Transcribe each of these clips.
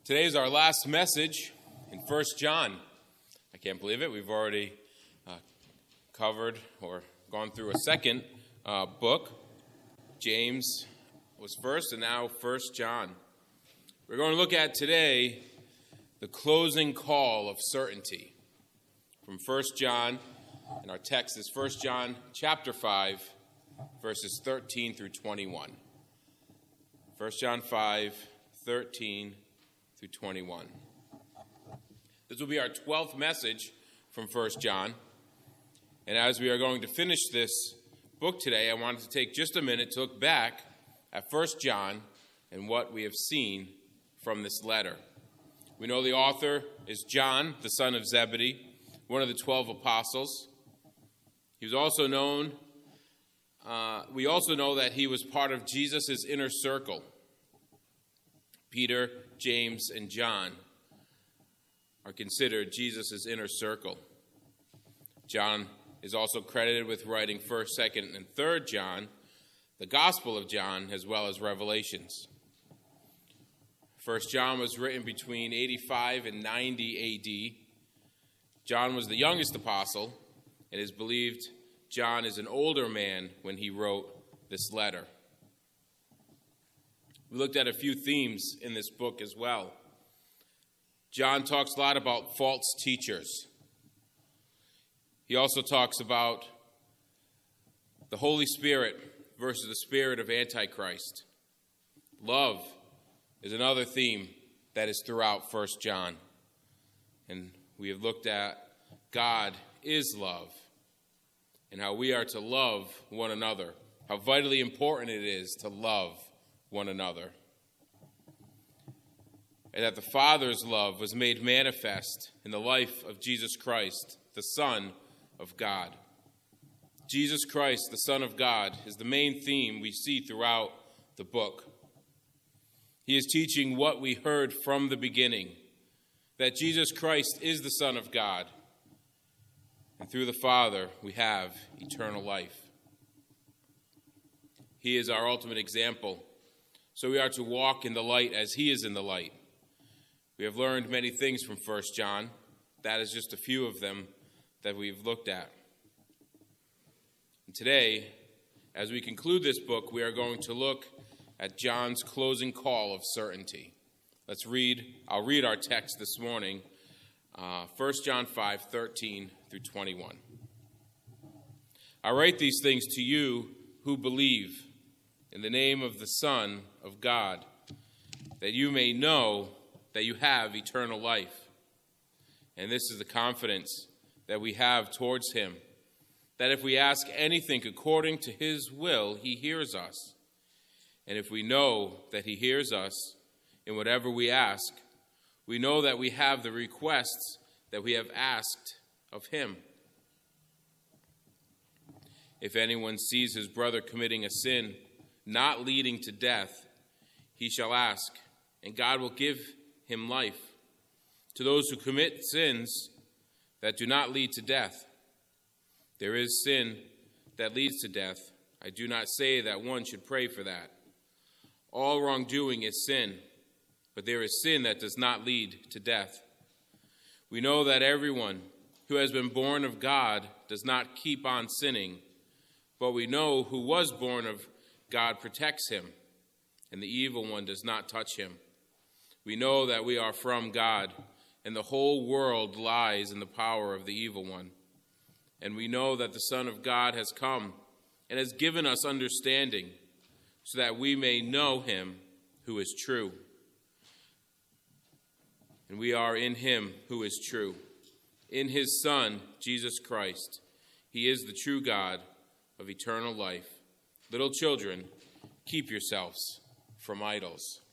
Today is our last message in 1 John. I can't believe it. We've already covered or gone through a second book. James was first, and now 1 John. We're going to look at today the closing call of certainty from 1 John, and our text is 1 John chapter 5, verses 13 through 21. 1 John 5, 13 through 21. This will be our 12th message from 1 John. And as we are going to finish this book today, I wanted to take just a minute to look back at 1 John and what we have seen from this letter. We know the author is John, the son of Zebedee, one of the 12 apostles. He was also known, we also know that he was part of Jesus' inner circle. Peter, James, and John are considered Jesus' inner circle. John is also credited with writing 1st, 2nd, and 3rd John, the Gospel of John, as well as Revelations. 1 John was written between 85 and 90 A.D. John was the youngest apostle, and it is believed John is an older man when he wrote this letter. We looked at a few themes in this book as well. John talks a lot about false teachers. He also talks about the Holy Spirit versus the spirit of Antichrist. Love is another theme that is throughout 1 John. And we have looked at God is love and how we are to love one another, how vitally important it is to love one another. And that the Father's love was made manifest in the life of Jesus Christ, the Son of God. Jesus Christ, the Son of God, is the main theme we see throughout the book. He is teaching what we heard from the beginning, that Jesus Christ is the Son of God, and through the Father we have eternal life. He is our ultimate example. So we are to walk in the light as he is in the light. We have learned many things from 1 John. That is just a few of them that we've looked at. And today, as we conclude this book, we are going to look at John's closing call of certainty. I'll read our text this morning, 1 John 5, 13 through 21. I write these things to you who believe in the name of the Son of God, that you may know that you have eternal life. And this is the confidence that we have towards him, that if we ask anything according to his will, he hears us. And if we know that he hears us in whatever we ask, we know that we have the requests that we have asked of him. If anyone sees his brother committing a sin not leading to death, he shall ask, and God will give him life. To those who commit sins that do not lead to death, there is sin that leads to death. I do not say that one should pray for that. All wrongdoing is sin, but there is sin that does not lead to death. We know that everyone who has been born of God does not keep on sinning, but we know who was born of God protects him, and the evil one does not touch him. We know that we are from God, and the whole world lies in the power of the evil one. And we know that the Son of God has come and has given us understanding, so that we may know him who is true. And we are in him who is true, in his Son, Jesus Christ. He is the true God of eternal life. Little children, keep yourselves from idols.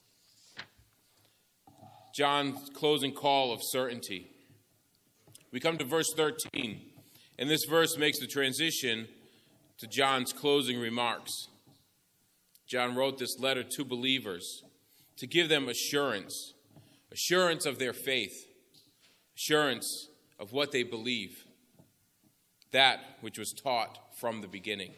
John's closing call of certainty. We come to verse 13, and this verse makes the transition to John's closing remarks. John wrote this letter to believers to give them assurance of their faith, assurance of what they believe, that which was taught from the beginning.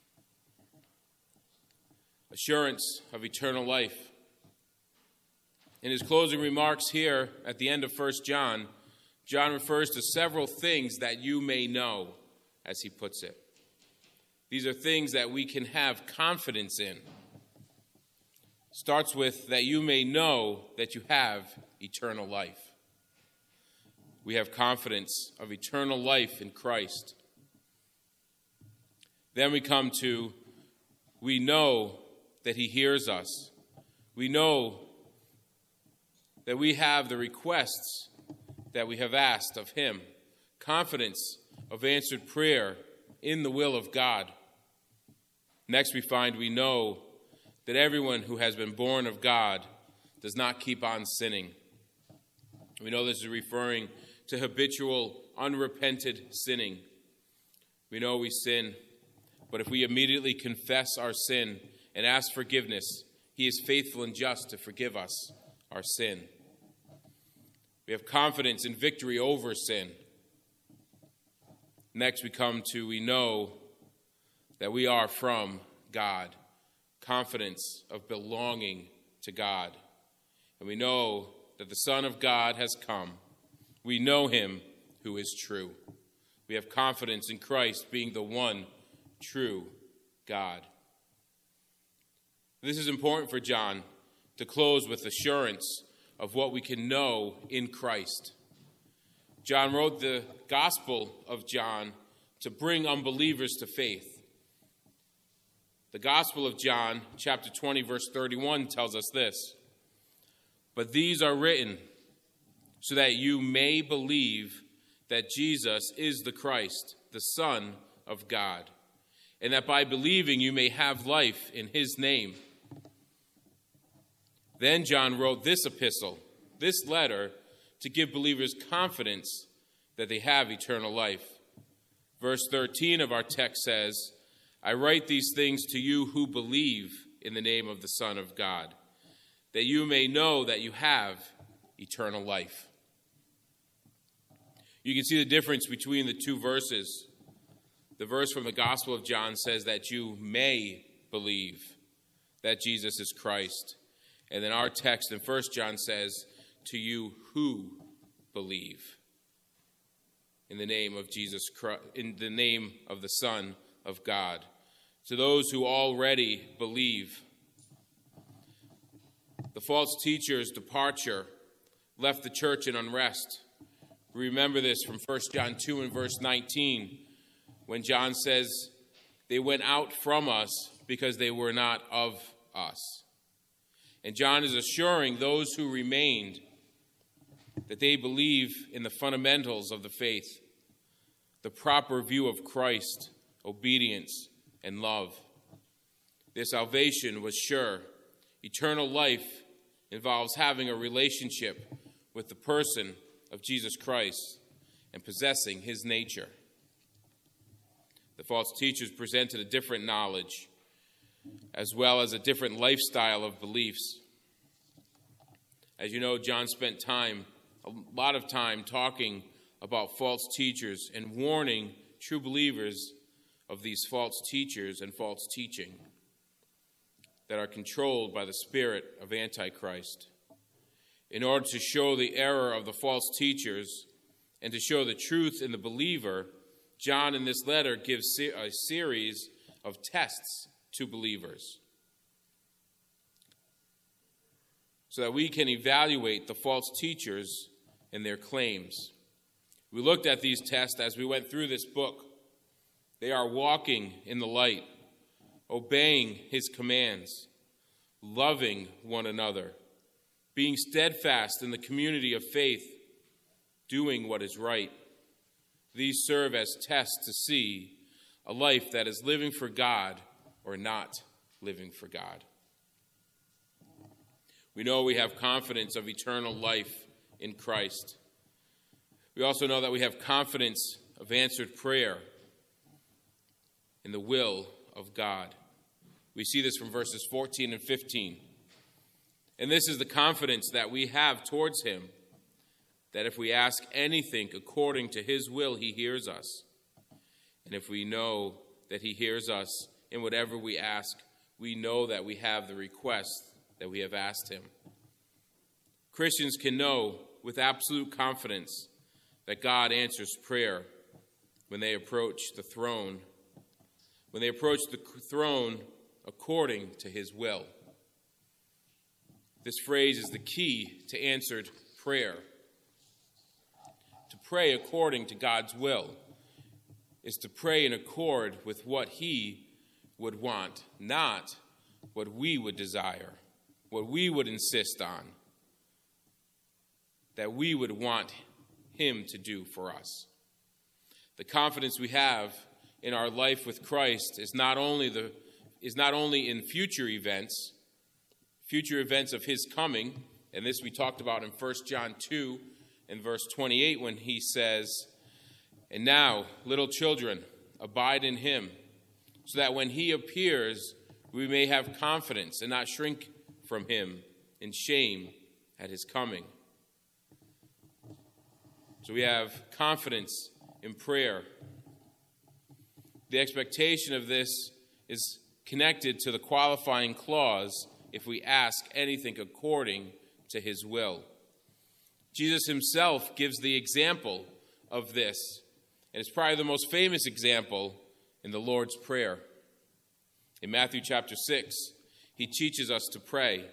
assurance of eternal life. In his closing remarks here at the end of 1 John, John refers to several things that you may know, as he puts it. These are things that we can have confidence in. Starts with that you may know that you have eternal life. We have confidence of eternal life in Christ. Then we come to, we know that he hears us. We know that we have the requests that we have asked of him. Confidence of answered prayer in the will of God. Next we find we know that everyone who has been born of God does not keep on sinning. We know this is referring to habitual, unrepented sinning. We know we sin, but if we immediately confess our sin and ask forgiveness, he is faithful and just to forgive us our sin. We have confidence in victory over sin. Next we come to, we know that we are from God. Confidence of belonging to God. And we know that the Son of God has come. We know him who is true. We have confidence in Christ being the one true God. This is important for John to close with assurance of what we can know in Christ. John wrote the Gospel of John to bring unbelievers to faith. The Gospel of John, chapter 20, verse 31, tells us this: "But these are written so that you may believe that Jesus is the Christ, the Son of God, and that by believing you may have life in his name." Then John wrote this epistle, this letter, to give believers confidence that they have eternal life. Verse 13 of our text says, "I write these things to you who believe in the name of the Son of God, that you may know that you have eternal life." You can see the difference between the two verses. The verse from the Gospel of John says that you may believe that Jesus is Christ. And then our text in 1 John says, to you who believe in the name of Jesus Christ, in the name of the Son of God. To those who already believe. The false teacher's departure left the church in unrest. Remember this from 1 John 2 and verse 19, when John says, "They went out from us because they were not of us." And John is assuring those who remained that they believe in the fundamentals of the faith, the proper view of Christ, obedience, and love. Their salvation was sure. Eternal life involves having a relationship with the person of Jesus Christ and possessing his nature. The false teachers presented a different knowledge, as well as a different lifestyle of beliefs. As you know, John spent a lot of time talking about false teachers and warning true believers of these false teachers and false teaching that are controlled by the spirit of Antichrist. In order to show the error of the false teachers and to show the truth in the believer, John in this letter gives a series of tests to believers so that we can evaluate the false teachers and their claims. We looked at these tests as we went through this book. They are walking in the light, obeying his commands, loving one another, being steadfast in the community of faith, doing what is right. These serve as tests to see a life that is living for God or not living for God. We know we have confidence of eternal life in Christ. We also know that we have confidence of answered prayer in the will of God. We see this from verses 14 and 15. And this is the confidence that we have towards him, that if we ask anything according to his will, he hears us. And if we know that he hears us in whatever we ask, we know that we have the request that we have asked him. Christians can know with absolute confidence that God answers prayer when they approach the throne, according to his will. This phrase is the key to answered prayer. To pray according to God's will is to pray in accord with what he would want, not what we would desire, what we would insist on, that we would want him to do for us. The confidence we have in our life with Christ is not only in future events of his coming, and this we talked about in 1 John 2 and verse 28 when he says, "And now, little children, abide in him, so that when he appears, we may have confidence and not shrink from him in shame at his coming." So we have confidence in prayer. The expectation of this is connected to the qualifying clause, if we ask anything according to his will. Jesus himself gives the example of this, and it's probably the most famous example in the Lord's Prayer. In Matthew chapter 6, he teaches us to pray.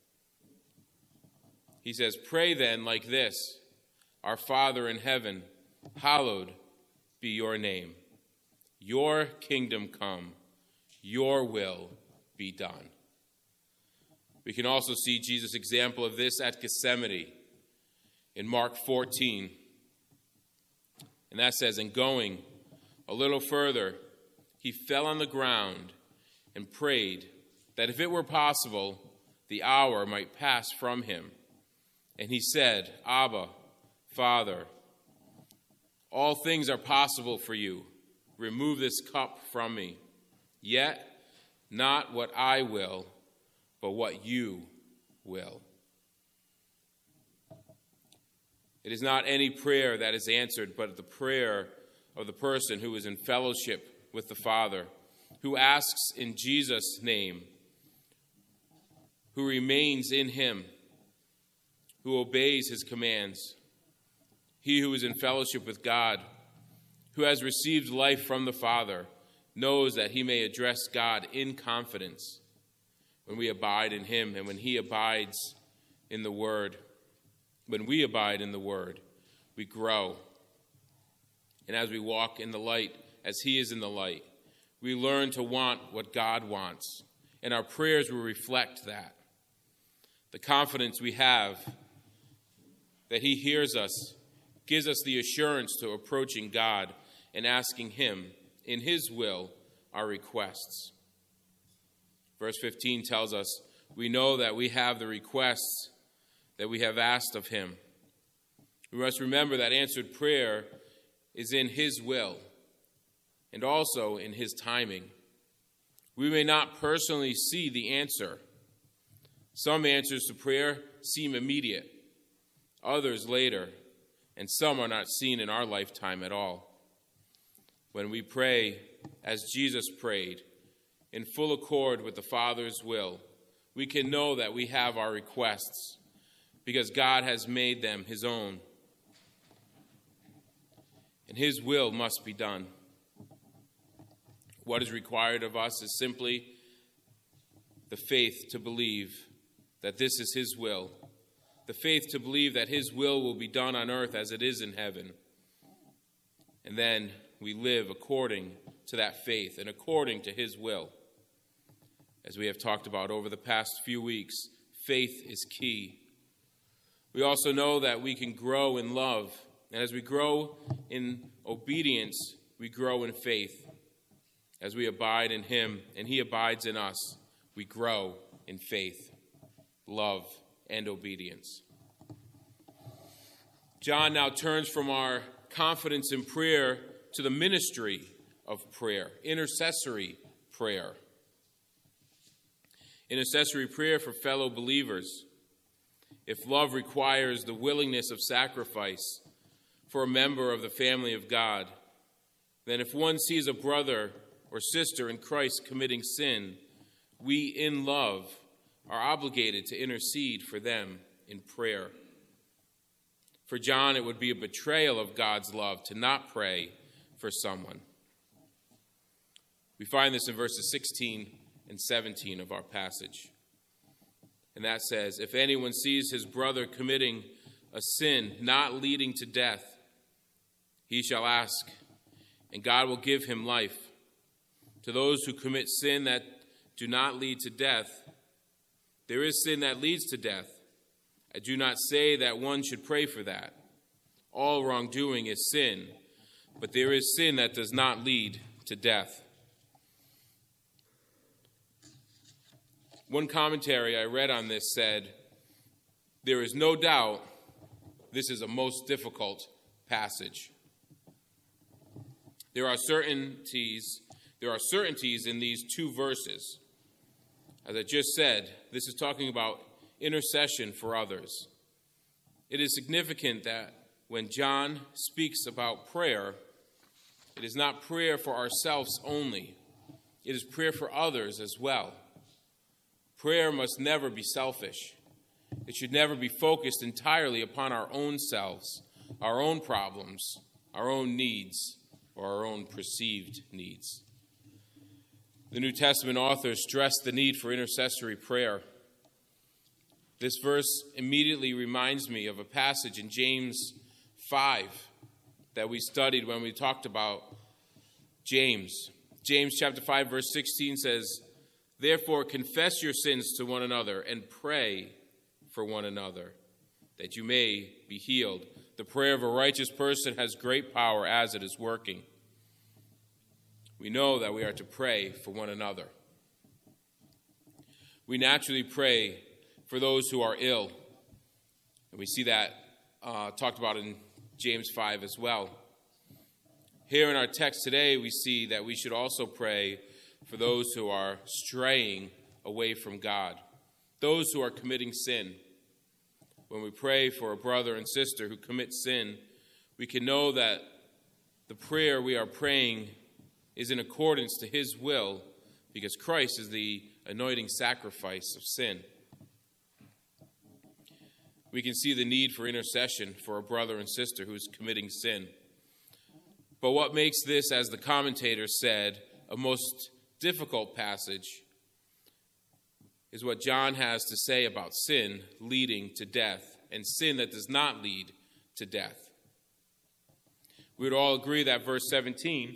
He says, "Pray then like this, Our Father in heaven, hallowed be your name. Your kingdom come, your will be done." We can also see Jesus' example of this at Gethsemane in Mark 14. And that says, "And going a little further, he fell on the ground and prayed that if it were possible, the hour might pass from him. And he said, Abba, Father, all things are possible for you. Remove this cup from me. Yet not what I will, but what you will." It is not any prayer that is answered, but the prayer of the person who is in fellowship with the Father, who asks in Jesus' name, who remains in him, who obeys his commands. He who is in fellowship with God, who has received life from the Father, knows that he may address God in confidence when we abide in him and when he abides in the Word. When we abide in the Word, we grow. And as we walk in the light, as he is in the light, we learn to want what God wants, and our prayers will reflect that. The confidence we have that he hears us gives us the assurance to approaching God and asking him, in his will, our requests. Verse 15 tells us, we know that we have the requests that we have asked of him. We must remember that answered prayer is in his will and also in his timing. We may not personally see the answer. Some answers to prayer seem immediate, others later, and some are not seen in our lifetime at all. When we pray as Jesus prayed, in full accord with the Father's will, we can know that we have our requests because God has made them his own. And his will must be done. What is required of us is simply the faith to believe that this is his will. The faith to believe that his will be done on earth as it is in heaven. And then we live according to that faith and according to his will. As we have talked about over the past few weeks, faith is key. We also know that we can grow in love. And as we grow in obedience, we grow in faith. As we abide in him and he abides in us, we grow in faith, love, and obedience. John now turns from our confidence in prayer to the ministry of prayer, intercessory prayer. Intercessory prayer for fellow believers. If love requires the willingness of sacrifice for a member of the family of God, then if one sees a brother or sister in Christ committing sin, we in love are obligated to intercede for them in prayer. For John, it would be a betrayal of God's love to not pray for someone. We find this in verses 16 and 17 of our passage. And that says, if anyone sees his brother committing a sin not leading to death, he shall ask, and God will give him life. To those who commit sin that do not lead to death, there is sin that leads to death. I do not say that one should pray for that. All wrongdoing is sin, but there is sin that does not lead to death. One commentary I read on this said, there is no doubt this is a most difficult passage. There are certainties in these two verses. As I just said, this is talking about intercession for others. It is significant that when John speaks about prayer, it is not prayer for ourselves only. It is prayer for others as well. Prayer must never be selfish. It should never be focused entirely upon our own selves, our own problems, our own needs, or our own perceived needs. The New Testament authors stress the need for intercessory prayer. This verse immediately reminds me of a passage in James 5 that we studied when we talked about James. James chapter 5 verse 16 says, therefore confess your sins to one another and pray for one another, that you may be healed. The prayer of a righteous person has great power as it is working. We know that we are to pray for one another. We naturally pray for those who are ill. And we see that talked about in James 5 as well. Here in our text today, we see that we should also pray for those who are straying away from God, those who are committing sin. When we pray for a brother and sister who commit sin, we can know that the prayer we are praying is in accordance to his will, because Christ is the anointing sacrifice of sin. We can see the need for intercession for a brother and sister who is committing sin. But what makes this, as the commentator said, a most difficult passage is what John has to say about sin leading to death and sin that does not lead to death. We would all agree that verse 17,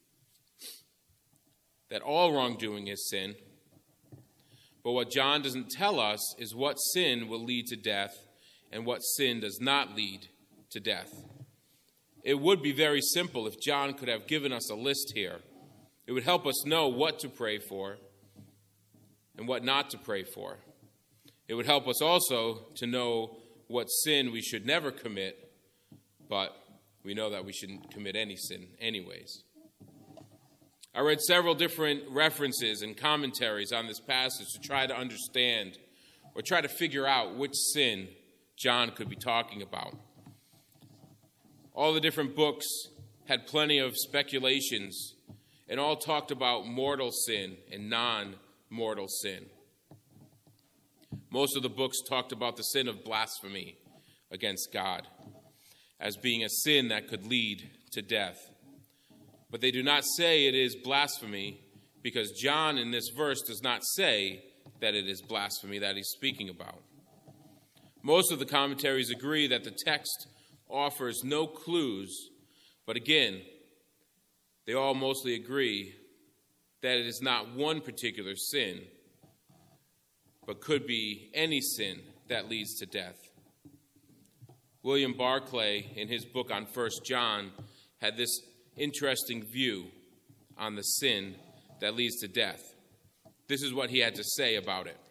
that all wrongdoing is sin. But what John doesn't tell us is what sin will lead to death and what sin does not lead to death. It would be very simple if John could have given us a list here. It would help us know what to pray for and what not to pray for. It would help us also to know what sin we should never commit, but we know that we shouldn't commit any sin anyways. I read several different references and commentaries on this passage to try to understand or try to figure out which sin John could be talking about. All the different books had plenty of speculations and all talked about mortal sin and non-mortal sin. Most of the books talked about the sin of blasphemy against God as being a sin that could lead to death. But they do not say it is blasphemy, because John in this verse does not say that it is blasphemy that he's speaking about. Most of the commentaries agree that the text offers no clues, but again, they all mostly agree that it is not one particular sin, but could be any sin that leads to death. William Barclay, in his book on 1 John, had this interesting view on the sin that leads to death. This is what he had to say about it.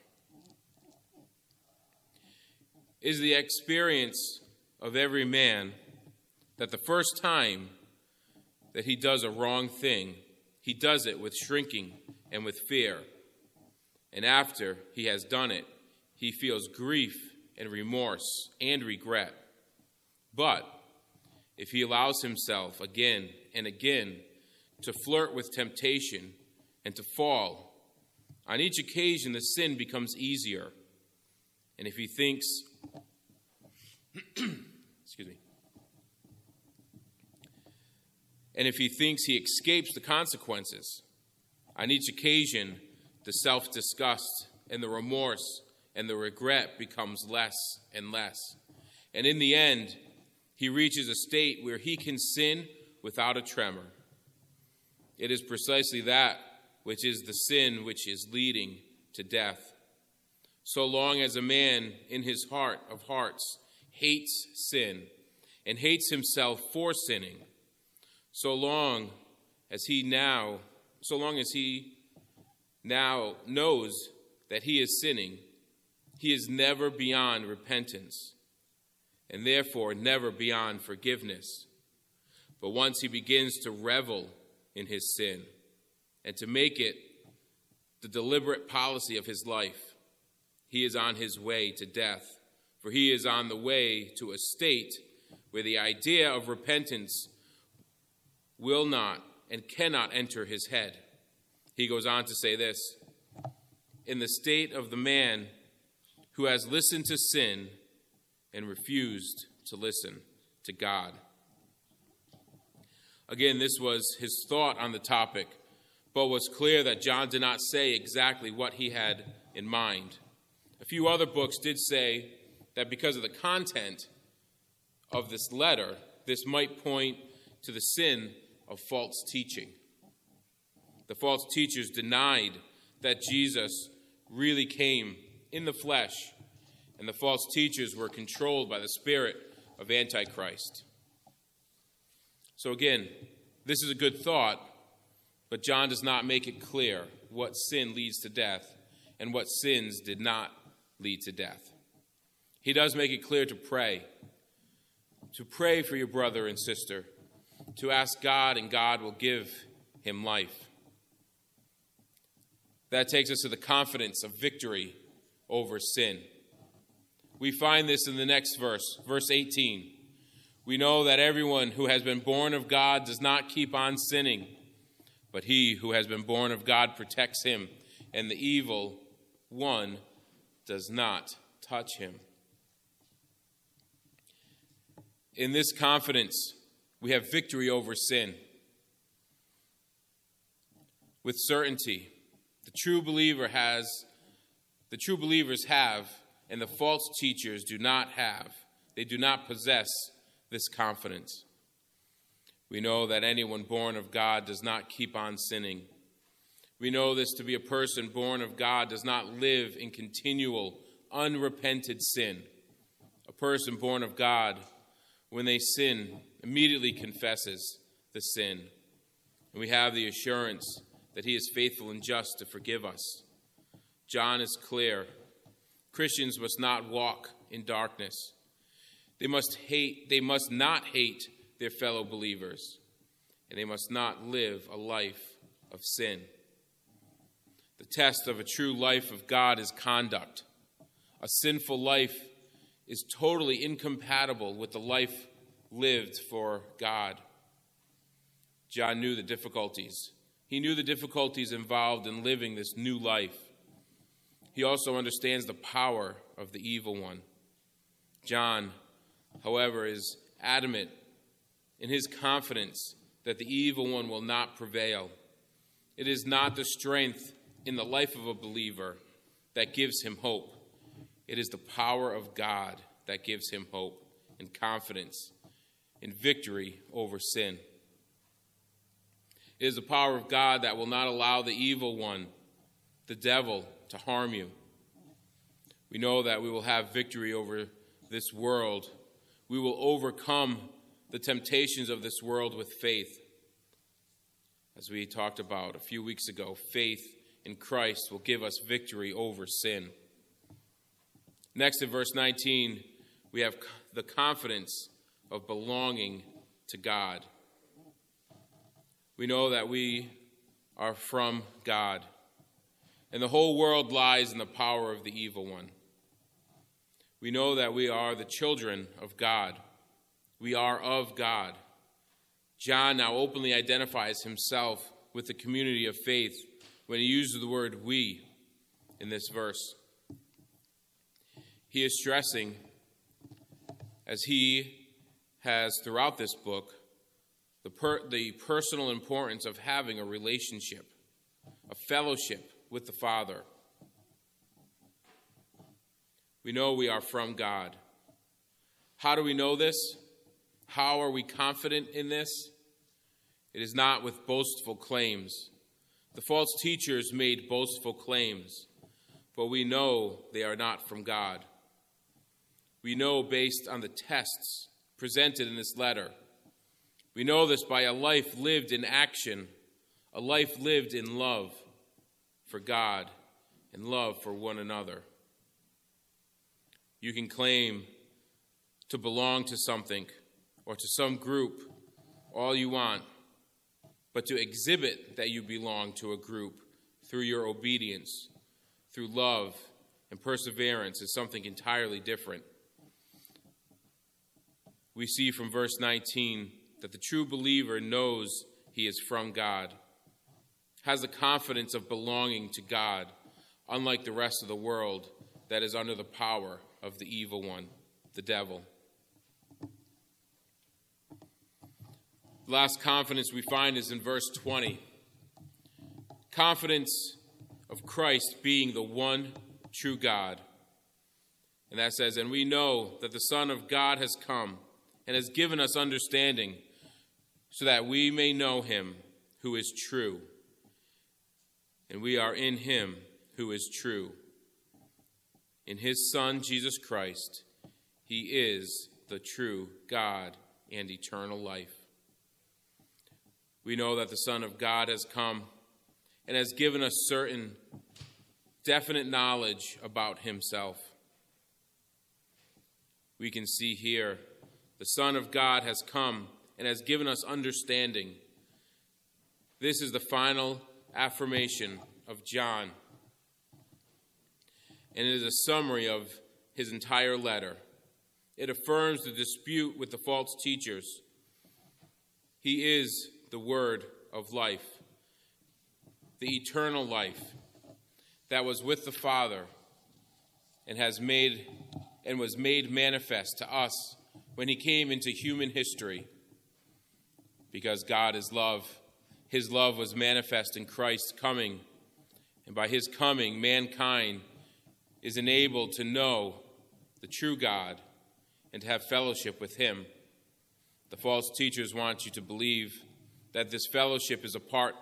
It is the experience of every man that the first time that he does a wrong thing, he does it with shrinking and with fear. And after he has done it, he feels grief and remorse and regret. But if he allows himself again and again to flirt with temptation and to fall, on each occasion the sin becomes easier. And if he thinks Excuse me. And if he thinks he escapes the consequences, on each occasion, the self-disgust and the remorse and the regret becomes less and less. And in the end, he reaches a state where he can sin without a tremor. It is precisely that which is the sin which is leading to death. So long as a man in his heart of hearts hates sin and hates himself for sinning, so long as he now knows that he is sinning, he is never beyond repentance and therefore never beyond forgiveness. But once he begins to revel in his sin and to make it the deliberate policy of his life, he is on his way to death, for he is on the way to a state where the idea of repentance will not and cannot enter his head. He goes on to say this: in the state of the man who has listened to sin and refused to listen to God. Again, this was his thought on the topic, but was clear that John did not say exactly what he had in mind. A few other books did say that because of the content of this letter, this might point to the sin of false teaching. The false teachers denied that Jesus really came in the flesh, and the false teachers were controlled by the spirit of Antichrist. So again, this is a good thought, but John does not make it clear what sin leads to death and what sins did not lead to death. He does make it clear to pray for your brother and sister, to ask God, and God will give him life. That takes us to the confidence of victory over sin. We find this in the next verse, verse 18. We know that everyone who has been born of God does not keep on sinning, but he who has been born of God protects him, and the evil one does not touch him. In this confidence, we have victory over sin. With certainty, the true believers have, and the false teachers do not have. They do not possess this confidence. We know that anyone born of God does not keep on sinning. We know this to be a person born of God does not live in continual, unrepented sin. A person born of God, when they sin, immediately confesses the sin. And we have the assurance that he is faithful and just to forgive us. John is clear. Christians must not walk in darkness. They must not hate their fellow believers, and they must not live a life of sin. The test of a true life of God is conduct. A sinful life is totally incompatible with the life lived for God. John knew the difficulties. He knew the difficulties involved in living this new life. He also understands the power of the evil one. John, however, is adamant in his confidence that the evil one will not prevail. It is not the strength in the life of a believer that gives him hope. It is the power of God that gives him hope and confidence in victory over sin. It is the power of God that will not allow the evil one, the devil, to harm you. We know that we will have victory over this world. We will overcome the temptations of this world with faith. As we talked about a few weeks ago, faith in Christ will give us victory over sin. Next, in verse 19, we have the confidence of belonging to God. We know that we are from God, and the whole world lies in the power of the evil one. We know that we are the children of God. We are of God. John now openly identifies himself with the community of faith when he uses the word we in this verse. He is stressing as he has throughout this book the personal importance of having a relationship, a fellowship with the Father. We know we are from God. How do we know this? How are we confident in this? It is not with boastful claims. The false teachers made boastful claims, but we know they are not from God. We know based on the tests presented in this letter. We know this by a life lived in action, a life lived in love for God and love for one another. You can claim to belong to something or to some group all you want, but to exhibit that you belong to a group through your obedience, through love and perseverance is something entirely different. We see from verse 19 that the true believer knows he is from God, has the confidence of belonging to God, unlike the rest of the world that is under the power of the evil one, the devil. The last confidence we find is in verse 20. Confidence of Christ being the one true God. And that says, and we know that the Son of God has come and has given us understanding so that we may know him who is true. And we are in him who is true. In his Son, Jesus Christ, he is the true God and eternal life. We know that the Son of God has come and has given us certain definite knowledge about himself. We can see here the Son of God has come and has given us understanding. This is the final affirmation of John, and it is a summary of his entire letter. It affirms the dispute with the false teachers. He is the word of life, the eternal life that was with the Father and was made manifest to us when he came into human history. Because God is love, his love was manifest in Christ's coming, and by his coming, mankind is enabled to know the true God and to have fellowship with him. The false teachers want you to believe that this fellowship is apart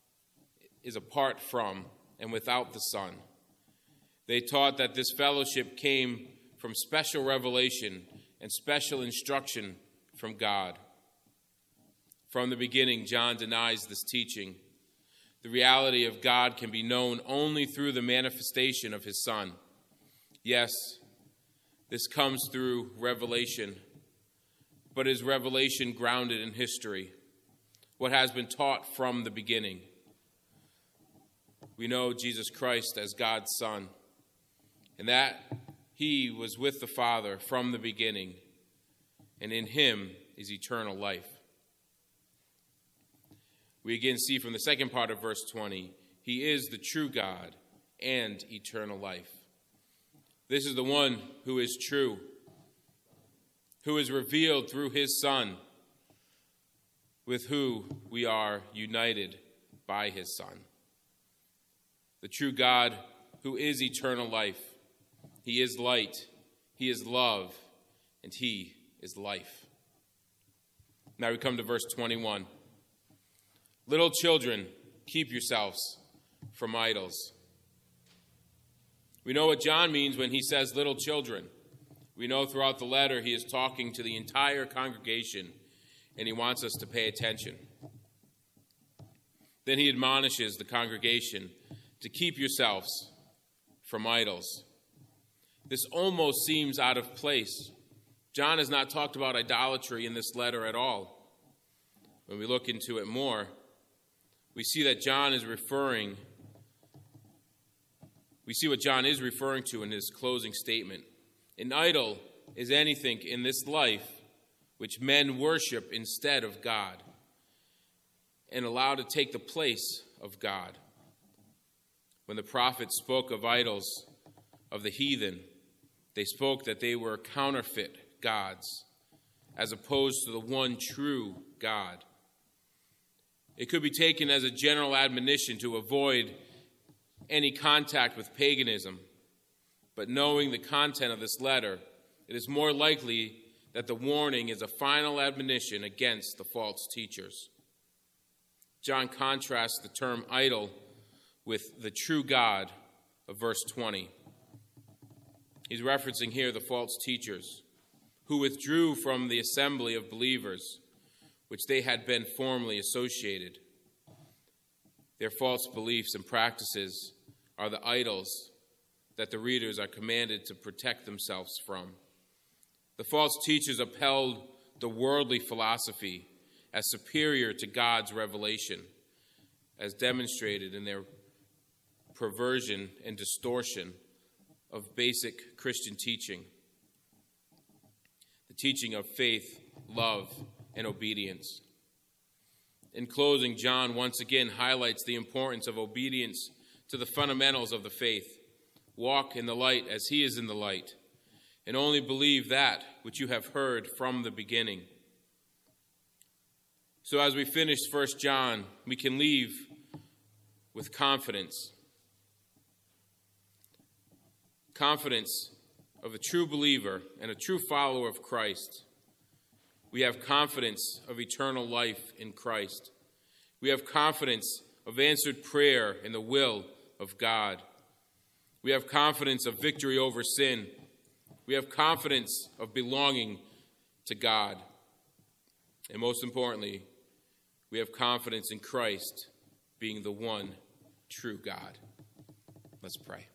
from and without the Son. They taught that this fellowship came from special revelation and special instruction from God. From the beginning, John denies this teaching. The reality of God can be known only through the manifestation of his Son. Yes, this comes through revelation, but is revelation grounded in history? What has been taught from the beginning? We know Jesus Christ as God's Son, and that he was with the Father from the beginning, and in him is eternal life. We again see from the second part of verse 20, he is the true God and eternal life. This is the one who is true, who is revealed through his Son, with who we are united by his Son. The true God who is eternal life. He is light, he is love, and he is life. Now we come to verse 21. Little children, keep yourselves from idols. We know what John means when he says little children. We know throughout the letter he is talking to the entire congregation, and he wants us to pay attention. Then he admonishes the congregation to keep yourselves from idols. This almost seems out of place. John has not talked about idolatry in this letter at all. When we look into it more, we see what John is referring to in his closing statement. An idol is anything in this life which men worship instead of God and allow to take the place of God. When the prophets spoke of idols of the heathen, they spoke that they were counterfeit gods, as opposed to the one true God. It could be taken as a general admonition to avoid any contact with paganism, but knowing the content of this letter, it is more likely that the warning is a final admonition against the false teachers. John contrasts the term idol with the true God of verse 20. He's referencing here the false teachers who withdrew from the assembly of believers, which they had been formerly associated. Their false beliefs and practices are the idols that the readers are commanded to protect themselves from. The false teachers upheld the worldly philosophy as superior to God's revelation, as demonstrated in their perversion and distortion of basic Christian teaching, the teaching of faith, love, and obedience. In closing, John once again highlights the importance of obedience to the fundamentals of the faith. Walk in the light as he is in the light, and only believe that which you have heard from the beginning. So as we finish 1 John, we can leave with confidence. Confidence of a true believer and a true follower of Christ. We have confidence of eternal life in Christ. We have confidence of answered prayer in the will of God. We have confidence of victory over sin. We have confidence of belonging to God. And most importantly, we have confidence in Christ being the one true God. Let's pray.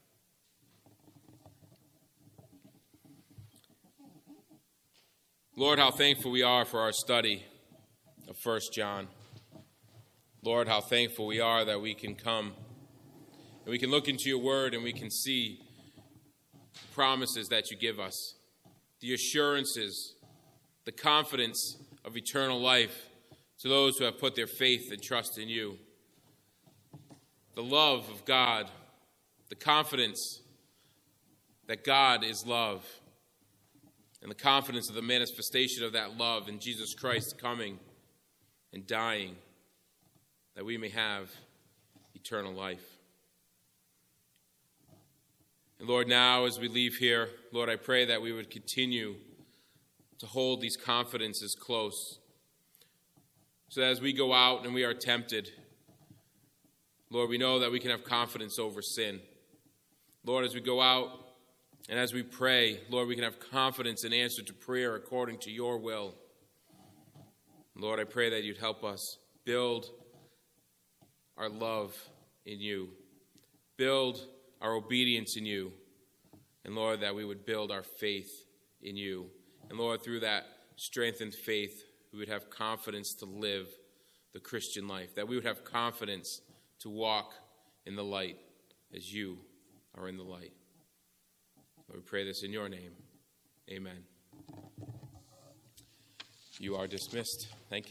Lord, how thankful we are for our study of 1 John. Lord, how thankful we are that we can come and we can look into your word and we can see the promises that you give us, the assurances, the confidence of eternal life to those who have put their faith and trust in you, the love of God, the confidence that God is love, and the confidence of the manifestation of that love in Jesus Christ coming and dying, that we may have eternal life. And Lord, now as we leave here, Lord, I pray that we would continue to hold these confidences close, so that as we go out and we are tempted, Lord, we know that we can have confidence over sin. Lord, as we go out and as we pray, Lord, we can have confidence in answer to prayer according to your will. Lord, I pray that you'd help us build our love in you, build our obedience in you, and Lord, that we would build our faith in you. And Lord, through that strengthened faith, we would have confidence to live the Christian life, that we would have confidence to walk in the light as you are in the light. Lord, we pray this in your name. Amen. You are dismissed. Thank you.